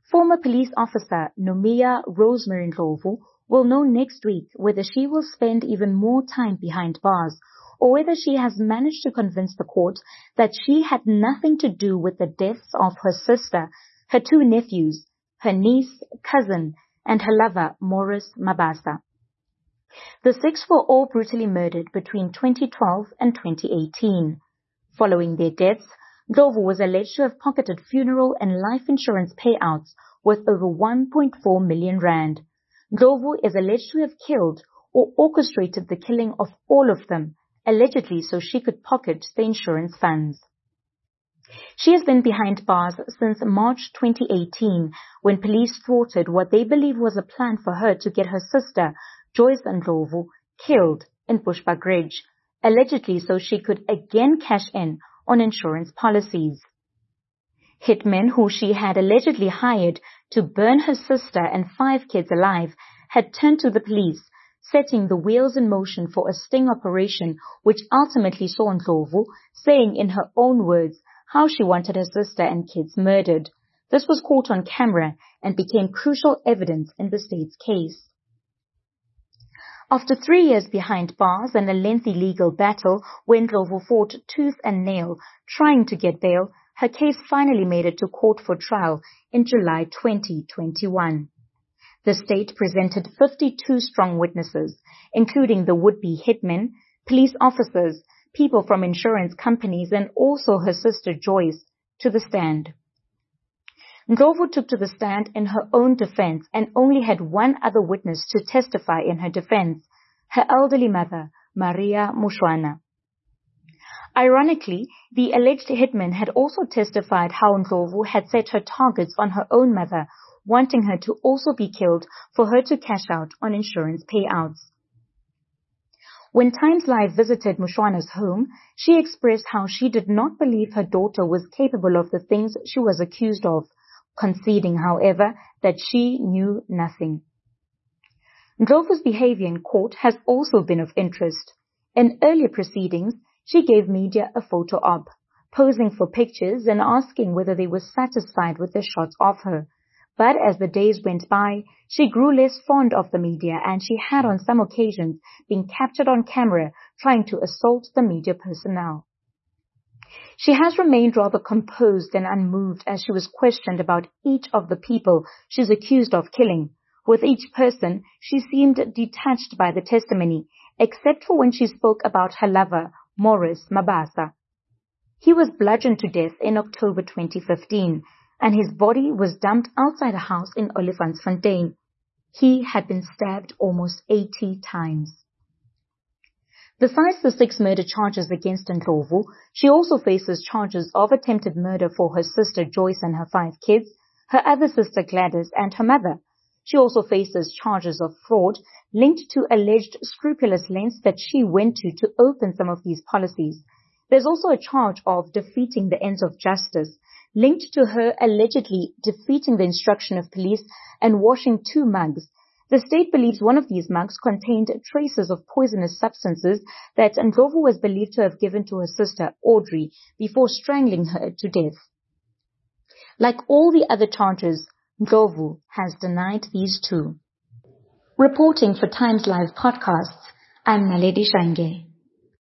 Former police officer Nomia Rosemary Ndlovu will know next week whether she will spend even more time behind bars or whether she has managed to convince the court that she had nothing to do with the deaths of her sister, her two nephews, her niece, cousin, and her lover, Morris Mabasa. The six were all brutally murdered between 2012 and 2018. Following their deaths, Ndlovu was alleged to have pocketed funeral and life insurance payouts worth over 1.4 million rand. Ndlovu is alleged to have killed or orchestrated the killing of all of them, allegedly so she could pocket the insurance funds. She has been behind bars since March 2018, when police thwarted what they believe was a plan for her to get her sister, Joyce Ndlovu, killed in Bushbuckridge, allegedly so she could again cash in on insurance policies. Hitmen who she had allegedly hired to burn her sister and 5 kids alive had turned to the police, setting the wheels in motion for a sting operation which ultimately saw Ndlovu saying in her own words how she wanted her sister and kids murdered. This was caught on camera and became crucial evidence in the state's case. After 3 years behind bars and a lengthy legal battle where Ndlovu fought tooth and nail trying to get bail, her case finally made it to court for trial in July 2021. The state presented 52 strong witnesses, including the would-be hitmen, police officers, people from insurance companies, and also her sister Joyce, to the stand. Ndlovu took to the stand in her own defense and only had one other witness to testify in her defense, her elderly mother, Maria Mushwana. Ironically, the alleged hitman had also testified how Ndlovu had set her targets on her own mother, wanting her to also be killed for her to cash out on insurance payouts. When Times Live visited Mushwana's home, she expressed how she did not believe her daughter was capable of the things she was accused of, conceding, however, that she knew nothing. Ndlovu's behavior in court has also been of interest. In earlier proceedings, she gave media a photo op, posing for pictures and asking whether they were satisfied with the shots of her. But as the days went by, she grew less fond of the media, and she had on some occasions been captured on camera trying to assault the media personnel. She has remained rather composed and unmoved as she was questioned about each of the people she's accused of killing. With each person, she seemed detached by the testimony, except for when she spoke about her lover, Morris Mabasa. He was bludgeoned to death in October 2015, and his body was dumped outside a house in Olifantsfontein. He had been stabbed almost 80 times. Besides the 6 murder charges against Ndlovu, she also faces charges of attempted murder for her sister Joyce and her 5 kids, her other sister Gladys, and her mother. She also faces charges of fraud linked to alleged scrupulous lengths that she went to open some of these policies. There's also a charge of defeating the ends of justice, linked to her allegedly defeating the instruction of police and washing 2 mugs. The state believes one of these mugs contained traces of poisonous substances that Ndlovu was believed to have given to her sister, Audrey, before strangling her to death. Like all the other charges, Ndlovu has denied these too. Reporting for Times Live Podcasts, I'm Naledi Shange.